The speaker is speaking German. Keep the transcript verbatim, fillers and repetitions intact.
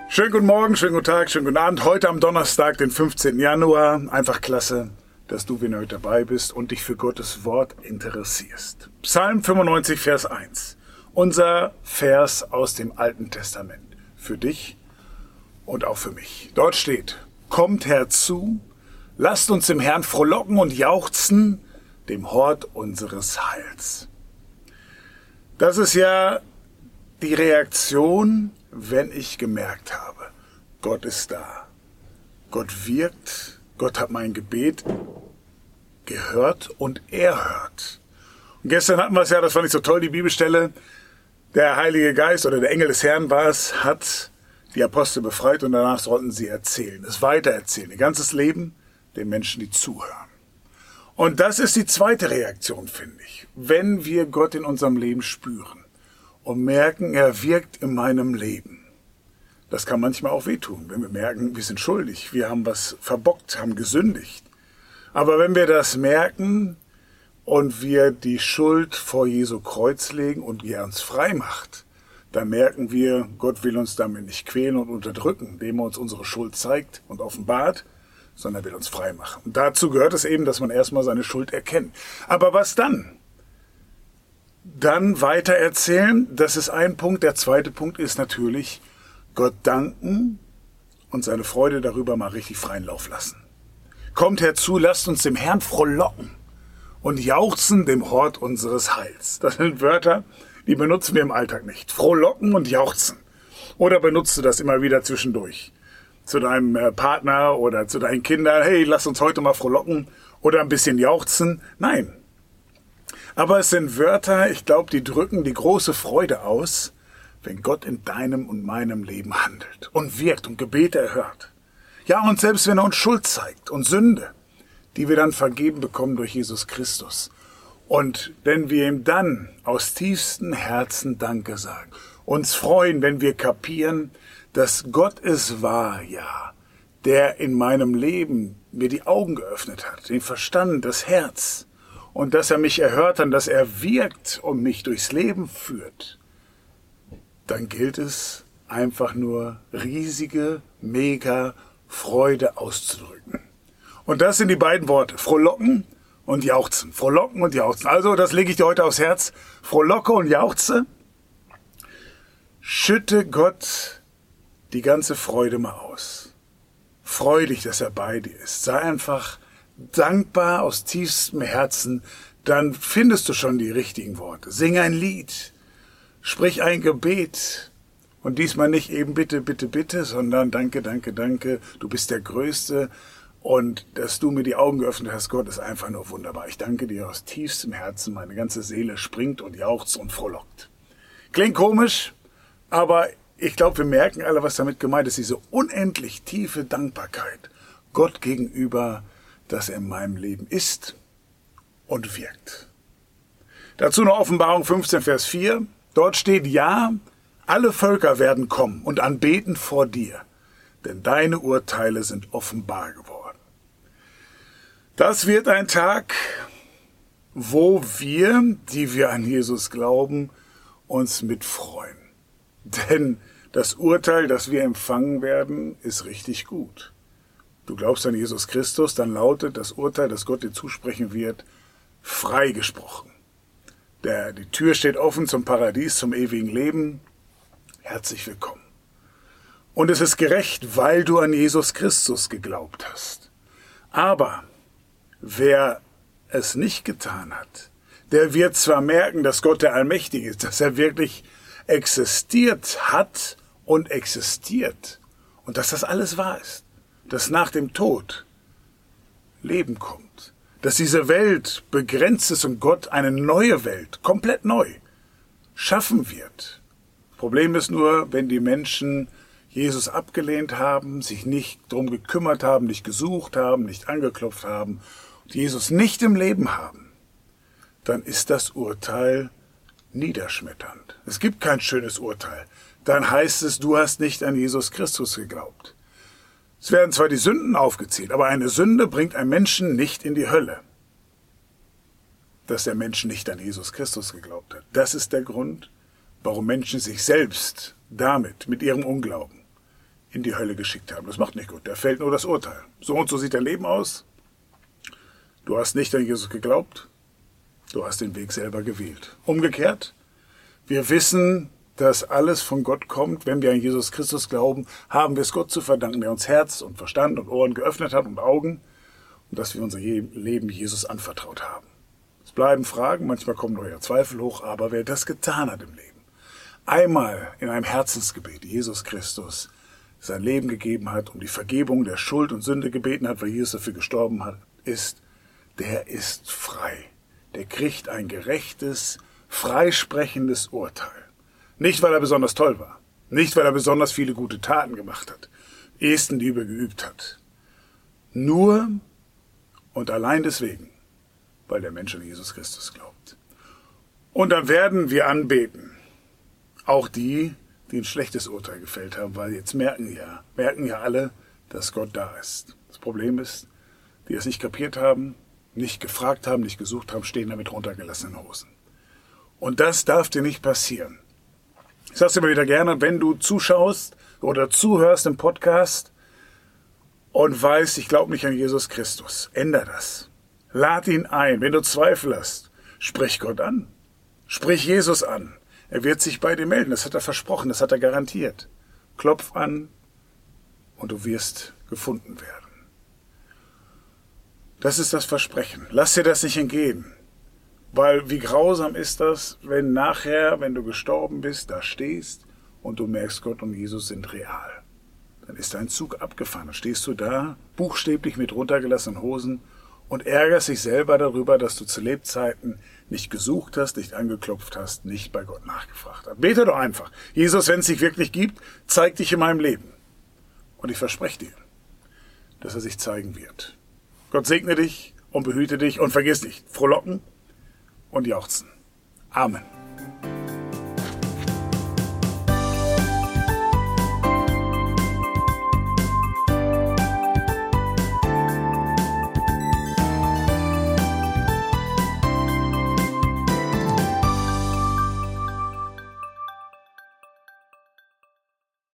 Schönen guten Morgen, schönen guten Tag, schönen guten Abend. Heute am Donnerstag, den fünfzehnten Januar. Einfach klasse, dass du wieder heute dabei bist und dich für Gottes Wort interessierst. Psalm fünfundneunzig, Vers eins. Unser Vers aus dem Alten Testament. Für dich und auch für mich. Dort steht: Kommt herzu, lasst uns im Herrn frohlocken und jauchzen, dem Hort unseres Heils. Das ist ja die Reaktion, wenn ich gemerkt habe, Gott ist da. Gott wirkt, Gott hat mein Gebet gehört und er hört. Und gestern hatten wir es ja, das fand ich so toll, die Bibelstelle, der Heilige Geist oder der Engel des Herrn war es, hat die Apostel befreit und danach sollten sie erzählen, es weitererzählen, ihr ganzes Leben den Menschen, die zuhören. Und das ist die zweite Reaktion, finde ich, wenn wir Gott in unserem Leben spüren und merken, er wirkt in meinem Leben. Das kann manchmal auch wehtun, wenn wir merken, wir sind schuldig, wir haben was verbockt, haben gesündigt. Aber wenn wir das merken und wir die Schuld vor Jesu Kreuz legen und er uns frei macht, dann merken wir, Gott will uns damit nicht quälen und unterdrücken, indem er uns unsere Schuld zeigt und offenbart, sondern will uns frei machen. Und dazu gehört es eben, dass man erstmal seine Schuld erkennt. Aber was dann? Dann weiter erzählen, das ist ein Punkt. Der zweite Punkt ist natürlich, Gott danken und seine Freude darüber mal richtig freien Lauf lassen. Kommt herzu, lasst uns dem Herrn frohlocken und jauchzen dem Hort unseres Heils. Das sind Wörter, die benutzen wir im Alltag nicht. Frohlocken und jauchzen. Oder benutzt du das immer wieder zwischendurch? Zu deinem Partner oder zu deinen Kindern, hey, lass uns heute mal frohlocken oder ein bisschen jauchzen. Nein. Aber es sind Wörter, ich glaube, die drücken die große Freude aus, wenn Gott in deinem und meinem Leben handelt und wirkt und Gebete erhört. Ja, und selbst wenn er uns Schuld zeigt und Sünde, die wir dann vergeben bekommen durch Jesus Christus. Und wenn wir ihm dann aus tiefstem Herzen Danke sagen, uns freuen, wenn wir kapieren, dass Gott es war, ja, der in meinem Leben mir die Augen geöffnet hat, den Verstand, das Herz, und dass er mich erhört hat, dass er wirkt und mich durchs Leben führt, dann gilt es einfach nur riesige, mega Freude auszudrücken. Und das sind die beiden Worte, frohlocken und jauchzen. Frohlocken und jauchzen. Also, das lege ich dir heute aufs Herz. Frohlocke und jauchze. Schütte Gott die ganze Freude mal aus. Freu dich, dass er bei dir ist. Sei einfach dankbar aus tiefstem Herzen. Dann findest du schon die richtigen Worte. Sing ein Lied. Sprich ein Gebet. Und diesmal nicht eben bitte, bitte, bitte, sondern danke, danke, danke. Du bist der Größte. Und dass du mir die Augen geöffnet hast, Gott, ist einfach nur wunderbar. Ich danke dir aus tiefstem Herzen. Meine ganze Seele springt und jauchzt und frohlockt. Klingt komisch, aber ich glaube, wir merken alle, was damit gemeint ist. Diese unendlich tiefe Dankbarkeit Gott gegenüber, dass er in meinem Leben ist und wirkt. Dazu noch Offenbarung fünfzehn, Vers vier. Dort steht, ja, alle Völker werden kommen und anbeten vor dir, denn deine Urteile sind offenbar geworden. Das wird ein Tag, wo wir, die wir an Jesus glauben, uns mitfreuen. Denn das Urteil, das wir empfangen werden, ist richtig gut. Du glaubst an Jesus Christus, dann lautet das Urteil, das Gott dir zusprechen wird, freigesprochen. Der, die Tür steht offen zum Paradies, zum ewigen Leben. Herzlich willkommen. Und es ist gerecht, weil du an Jesus Christus geglaubt hast. Aber wer es nicht getan hat, der wird zwar merken, dass Gott der Allmächtige ist, dass er wirklich existiert hat und existiert und dass das alles wahr ist, dass nach dem Tod Leben kommt, dass diese Welt begrenzt ist und Gott eine neue Welt, komplett neu, schaffen wird. Problem ist nur, wenn die Menschen Jesus abgelehnt haben, sich nicht drum gekümmert haben, nicht gesucht haben, nicht angeklopft haben und Jesus nicht im Leben haben, dann ist das Urteil niederschmetternd. Es gibt kein schönes Urteil. Dann heißt es, du hast nicht an Jesus Christus geglaubt. Es werden zwar die Sünden aufgezählt, aber eine Sünde bringt einen Menschen nicht in die Hölle. Dass der Mensch nicht an Jesus Christus geglaubt hat. Das ist der Grund, warum Menschen sich selbst damit, mit ihrem Unglauben, in die Hölle geschickt haben. Das macht nicht gut. Da fällt nur das Urteil. So und so sieht dein Leben aus. Du hast nicht an Jesus geglaubt. Du hast den Weg selber gewählt. Umgekehrt, wir wissen, dass alles von Gott kommt. Wenn wir an Jesus Christus glauben, haben wir es Gott zu verdanken, der uns Herz und Verstand und Ohren geöffnet hat und Augen und dass wir unser Leben Jesus anvertraut haben. Es bleiben Fragen, manchmal kommen neue Zweifel hoch, aber wer das getan hat im Leben, einmal in einem Herzensgebet Jesus Christus sein Leben gegeben hat, um die Vergebung der Schuld und Sünde gebeten hat, weil Jesus dafür gestorben hat, ist, der ist frei. Der kriegt ein gerechtes, freisprechendes Urteil. Nicht, weil er besonders toll war. Nicht, weil er besonders viele gute Taten gemacht hat. Estenliebe geübt hat. Nur und allein deswegen, weil der Mensch an Jesus Christus glaubt. Und dann werden wir anbeten. Auch die, die ein schlechtes Urteil gefällt haben, weil jetzt merken ja, merken ja alle, dass Gott da ist. Das Problem ist, die es nicht kapiert haben, nicht gefragt haben, nicht gesucht haben, stehen da mit runtergelassenen Hosen. Und das darf dir nicht passieren. Ich sage es immer wieder gerne, wenn du zuschaust oder zuhörst im Podcast und weißt, ich glaube nicht an Jesus Christus, änder das. Lad ihn ein. Wenn du Zweifel hast, sprich Gott an. Sprich Jesus an. Er wird sich bei dir melden. Das hat er versprochen, das hat er garantiert. Klopf an und du wirst gefunden werden. Das ist das Versprechen. Lass dir das nicht entgehen. Weil wie grausam ist das, wenn nachher, wenn du gestorben bist, da stehst und du merkst, Gott und Jesus sind real. Dann ist dein Zug abgefahren. Dann stehst du da, buchstäblich mit runtergelassenen Hosen und ärgerst dich selber darüber, dass du zu Lebzeiten nicht gesucht hast, nicht angeklopft hast, nicht bei Gott nachgefragt hast. Bete doch einfach. Jesus, wenn es dich wirklich gibt, zeig dich in meinem Leben. Und ich verspreche dir, dass er sich zeigen wird. Gott segne dich und behüte dich und vergiss nicht, frohlocken und jauchzen. Amen.